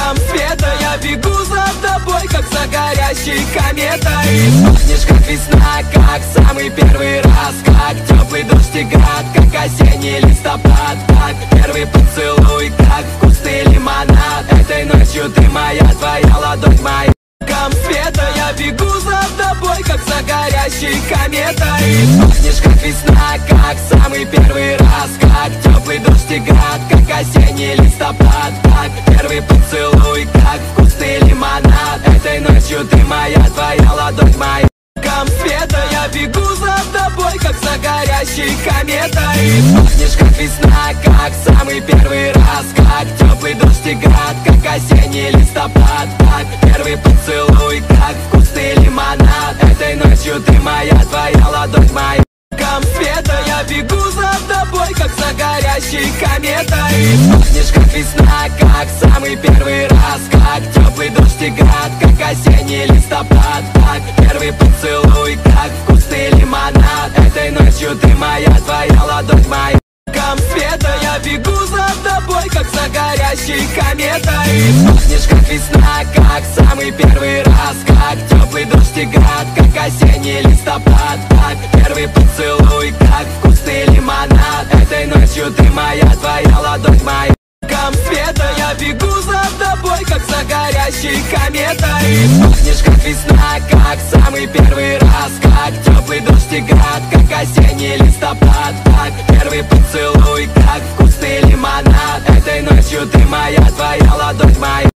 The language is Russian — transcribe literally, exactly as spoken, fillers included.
света. Я бегу за тобой, как за горящей кометой. Пахнешь как весна, как самый первый раз, как теплый дождь и град, как осенний листопад, как первый поцелуй, как вкусный лимонад. Этой ночью ты моя, твоя ладонь моя. Света, я бегу за тобой, как за горящей кометой. Пахнешь как весна, как самый первый раз, как теплый дождь и град, как осенний листопад, как первый поцелуй, как вкусный лимонад. Этой ночью ты моя, твоя ладонь моя. Света, я бегу за тобой, как за горящей кометой. Пахнешь как весна, как самый первый раз, как теплый дождь и град, как осенний листопад, как первый поцелуй, как вкусный лимонад. Этой ночью ты моя, твоя ладонь моя. Света, я бегу за тобой, как за горящей кометой. Пахнешь как весна, как самый первый раз, как теплый дождь и град, как осенний листопад, как первый поцелуй, как вкусный лимонад. Этой ночью ты моя, твоя ладонь моя. Света, я бегу за тобой, как за горящей кометой. Пахнешь как весна, как самый первый раз, как теплый дождь и град, как осенний листопад, как первый поцелуй, как вкусный лимонад. Этой ночью ты моя, твоя ладонь моя. Света, я бегу за тобой, как за горящей кометой. Пахнешь как весна, как самый первый раз, как теплый дождь и град, как осенний листопад, как первый поцелуй, как вкусный лимонад. Этой ночью ты моя, твоя ладонь моя.